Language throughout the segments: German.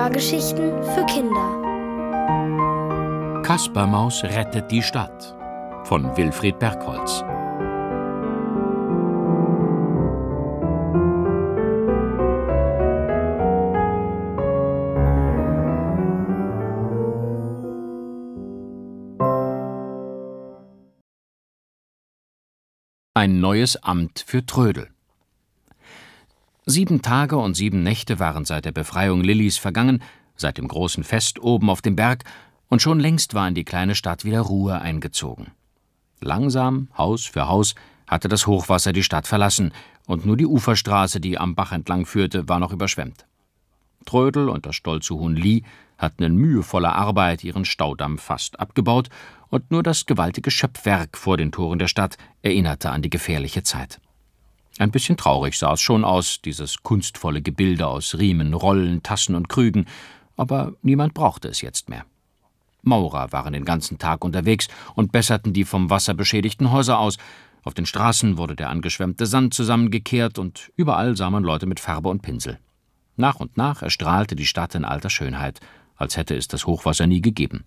Hörgeschichten für Kinder. Kaspermaus rettet die Stadt von Wilfried Bergholz. Ein neues Amt für Trödel. 7 Tage und 7 Nächte waren seit der Befreiung Lillys vergangen, seit dem großen Fest oben auf dem Berg, und schon längst war in die kleine Stadt wieder Ruhe eingezogen. Langsam, Haus für Haus, hatte das Hochwasser die Stadt verlassen, und nur die Uferstraße, die am Bach entlang führte, war noch überschwemmt. Trödel und das stolze Huhn Lie hatten in mühevoller Arbeit ihren Staudamm fast abgebaut, und nur das gewaltige Schöpfwerk vor den Toren der Stadt erinnerte an die gefährliche Zeit. Ein bisschen traurig sah es schon aus, dieses kunstvolle Gebilde aus Riemen, Rollen, Tassen und Krügen, aber niemand brauchte es jetzt mehr. Maurer waren den ganzen Tag unterwegs und besserten die vom Wasser beschädigten Häuser aus. Auf den Straßen wurde der angeschwemmte Sand zusammengekehrt und überall sah man Leute mit Farbe und Pinsel. Nach und nach erstrahlte die Stadt in alter Schönheit, als hätte es das Hochwasser nie gegeben.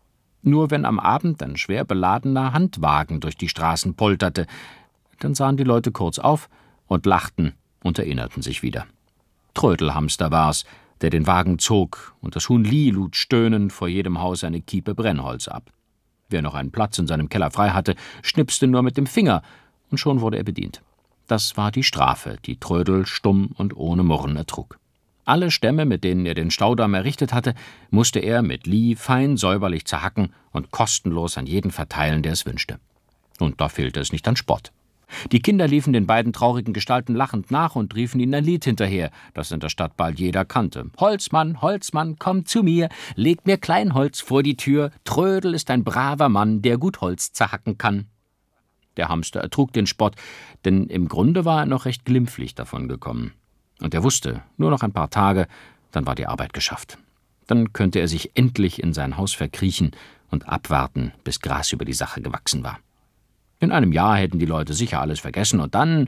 Nur wenn am Abend ein schwer beladener Handwagen durch die Straßen polterte, dann sahen die Leute kurz auf und lachten und erinnerten sich wieder. Trödelhamster war's, der den Wagen zog, und das Huhn Lie lud stöhnend vor jedem Haus eine Kiepe Brennholz ab. Wer noch einen Platz in seinem Keller frei hatte, schnipste nur mit dem Finger, und schon wurde er bedient. Das war die Strafe, die Trödel stumm und ohne Murren ertrug. Alle Stämme, mit denen er den Staudamm errichtet hatte, musste er mit Lie fein säuberlich zerhacken und kostenlos an jeden verteilen, der es wünschte. Und da fehlte es nicht an Spott. Die Kinder liefen den beiden traurigen Gestalten lachend nach und riefen ihnen ein Lied hinterher, das in der Stadt bald jeder kannte. »Holzmann, Holzmann, komm zu mir, leg mir Kleinholz vor die Tür, Trödel ist ein braver Mann, der gut Holz zerhacken kann.« Der Hamster ertrug den Spott, denn im Grunde war er noch recht glimpflich davon gekommen. Und er wusste, nur noch ein paar Tage, dann war die Arbeit geschafft. Dann könnte er sich endlich in sein Haus verkriechen und abwarten, bis Gras über die Sache gewachsen war. In einem Jahr hätten die Leute sicher alles vergessen, und dann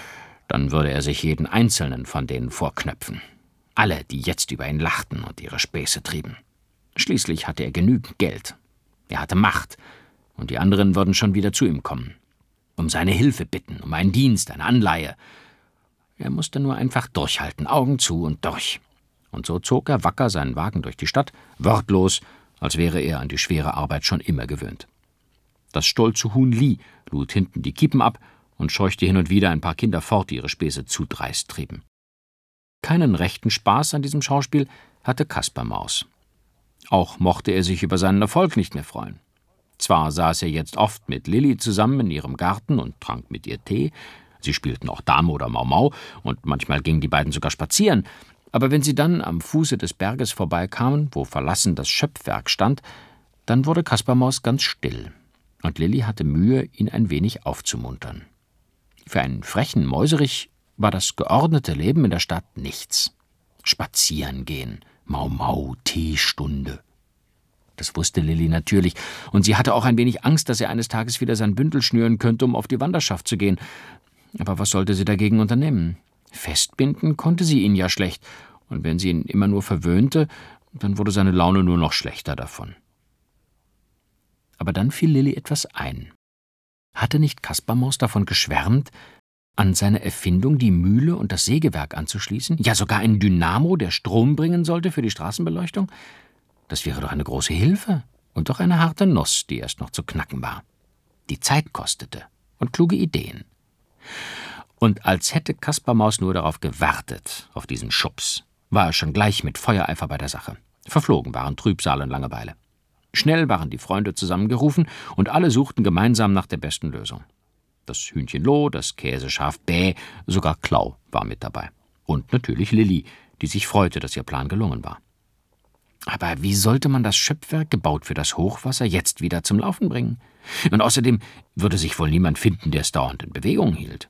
würde er sich jeden einzelnen von denen vorknöpfen. Alle, die jetzt über ihn lachten und ihre Späße trieben. Schließlich hatte er genügend Geld. Er hatte Macht, und die anderen würden schon wieder zu ihm kommen. Um seine Hilfe bitten, um einen Dienst, eine Anleihe. Er musste nur einfach durchhalten, Augen zu und durch. Und so zog er wacker seinen Wagen durch die Stadt, wortlos, als wäre er an die schwere Arbeit schon immer gewöhnt. Das stolze Huhn Lie lud hinten die Kiepen ab und scheuchte hin und wieder ein paar Kinder fort, die ihre Späße zu dreist trieben. Keinen rechten Spaß an diesem Schauspiel hatte Kaspermaus. Auch mochte er sich über seinen Erfolg nicht mehr freuen. Zwar saß er jetzt oft mit Lilly zusammen in ihrem Garten und trank mit ihr Tee, sie spielten auch Dame oder Mau-Mau, und manchmal gingen die beiden sogar spazieren, aber wenn sie dann am Fuße des Berges vorbeikamen, wo verlassen das Schöpfwerk stand, dann wurde Kaspermaus ganz still. Und Lilly hatte Mühe, ihn ein wenig aufzumuntern. Für einen frechen Mäuserich war das geordnete Leben in der Stadt nichts. Spazieren gehen, Mau-Mau, Teestunde. Das wusste Lilly natürlich, und sie hatte auch ein wenig Angst, dass er eines Tages wieder sein Bündel schnüren könnte, um auf die Wanderschaft zu gehen. Aber was sollte sie dagegen unternehmen? Festbinden konnte sie ihn ja schlecht, und wenn sie ihn immer nur verwöhnte, dann wurde seine Laune nur noch schlechter davon. Aber dann fiel Lilly etwas ein. Hatte nicht Kaspermaus davon geschwärmt, an seine Erfindung die Mühle und das Sägewerk anzuschließen? Ja, sogar ein Dynamo, der Strom bringen sollte für die Straßenbeleuchtung? Das wäre doch eine große Hilfe und doch eine harte Nuss, die erst noch zu knacken war. Die Zeit kostete und kluge Ideen. Und als hätte Kaspermaus nur darauf gewartet, auf diesen Schubs, war er schon gleich mit Feuereifer bei der Sache. Verflogen waren Trübsal und Langeweile. Schnell waren die Freunde zusammengerufen, und alle suchten gemeinsam nach der besten Lösung. Das Hühnchen Lo, das Käseschaf Bä, sogar Klau war mit dabei. Und natürlich Lilly, die sich freute, dass ihr Plan gelungen war. Aber wie sollte man das Schöpfwerk, gebaut für das Hochwasser, jetzt wieder zum Laufen bringen? Und außerdem würde sich wohl niemand finden, der es dauernd in Bewegung hielt.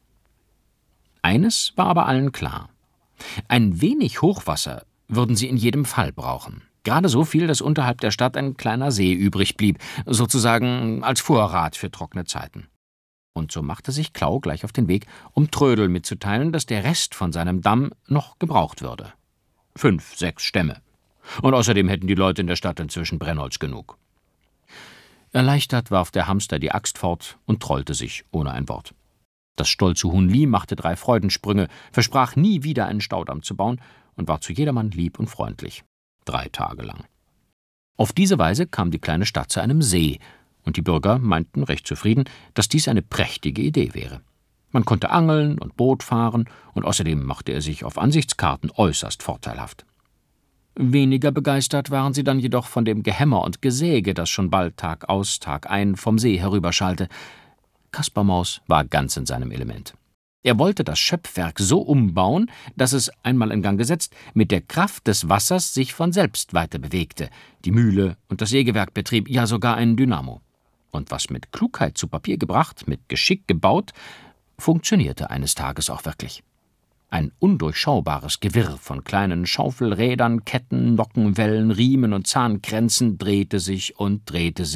Eines war aber allen klar. Ein wenig Hochwasser würden sie in jedem Fall brauchen. Gerade so viel, dass unterhalb der Stadt ein kleiner See übrig blieb, sozusagen als Vorrat für trockene Zeiten. Und so machte sich Klau gleich auf den Weg, um Trödel mitzuteilen, dass der Rest von seinem Damm noch gebraucht würde. 5, 6 Stämme. Und außerdem hätten die Leute in der Stadt inzwischen Brennholz genug. Erleichtert warf der Hamster die Axt fort und trollte sich ohne ein Wort. Das stolze Huhn Lie machte 3 Freudensprünge, versprach nie wieder einen Staudamm zu bauen und war zu jedermann lieb und freundlich. 3 Tage lang. Auf diese Weise kam die kleine Stadt zu einem See, und die Bürger meinten recht zufrieden, dass dies eine prächtige Idee wäre. Man konnte angeln und Boot fahren, und außerdem machte er sich auf Ansichtskarten äußerst vorteilhaft. Weniger begeistert waren sie dann jedoch von dem Gehämmer und Gesäge, das schon bald Tag aus, Tag ein vom See herüberschallte. Kaspermaus war ganz in seinem Element. Er wollte das Schöpfwerk so umbauen, dass es, einmal in Gang gesetzt, mit der Kraft des Wassers sich von selbst weiter bewegte, die Mühle und das Sägewerk betrieb, ja sogar einen Dynamo. Und was mit Klugheit zu Papier gebracht, mit Geschick gebaut, funktionierte eines Tages auch wirklich. Ein undurchschaubares Gewirr von kleinen Schaufelrädern, Ketten, Nockenwellen, Riemen und Zahnkränzen drehte sich und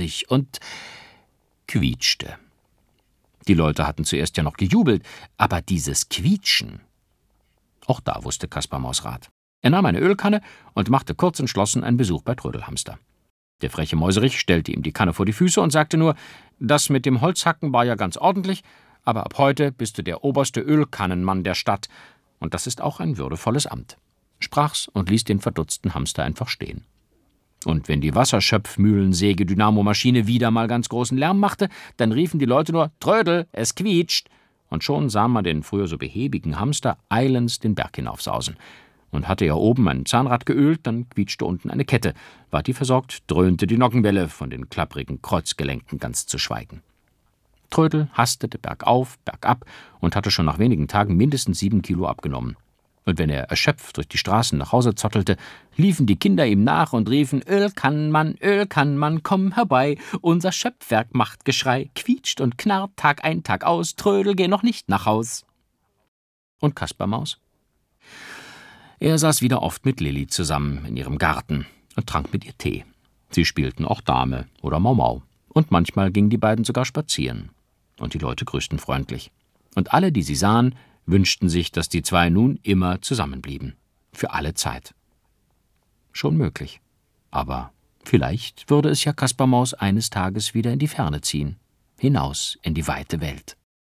quietschte. Die Leute hatten zuerst ja noch gejubelt, aber dieses Quietschen, auch da wusste Kaspermaus Rat. Er nahm eine Ölkanne und machte kurz entschlossen einen Besuch bei Trödelhamster. Der freche Mäuserich stellte ihm die Kanne vor die Füße und sagte nur, das mit dem Holzhacken war ja ganz ordentlich, aber ab heute bist du der oberste Ölkannenmann der Stadt, und das ist auch ein würdevolles Amt, sprach's und ließ den verdutzten Hamster einfach stehen. Und wenn die Wasserschöpfmühlensäge-Dynamomaschine wieder mal ganz großen Lärm machte, dann riefen die Leute nur, Trödel, es quietscht, und schon sah man den früher so behäbigen Hamster eilends den Berg hinaufsausen. Und hatte er oben ein Zahnrad geölt, dann quietschte unten eine Kette. War die versorgt, dröhnte die Nockenwelle, von den klapprigen Kreuzgelenken ganz zu schweigen. Trödel hastete bergauf, bergab und hatte schon nach wenigen Tagen mindestens 7 Kilo abgenommen. Und wenn er erschöpft durch die Straßen nach Hause zottelte, liefen die Kinder ihm nach und riefen, Ölkannenmann, komm herbei, unser Schöpfwerk macht Geschrei, quietscht und knarrt Tag ein, Tag aus, Trödel, geh noch nicht nach Haus. Und Kaspermaus? Er saß wieder oft mit Lilli zusammen in ihrem Garten und trank mit ihr Tee. Sie spielten auch Dame oder Mau-Mau. Und manchmal gingen die beiden sogar spazieren. Und die Leute grüßten freundlich. Und alle, die sie sahen, wünschten sich, dass die 2 nun immer zusammenblieben. Für alle Zeit. Schon möglich. Aber vielleicht würde es ja Kaspermaus eines Tages wieder in die Ferne ziehen. Hinaus in die weite Welt.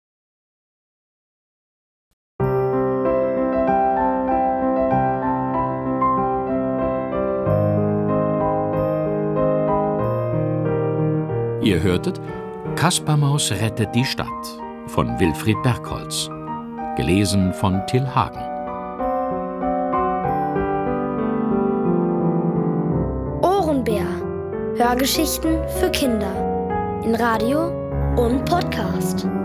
Ihr hörtet Kaspermaus rettet die Stadt von Wilfried Bergholz. Gelesen von Till Hagen. Ohrenbär. Hörgeschichten für Kinder. In Radio und Podcast.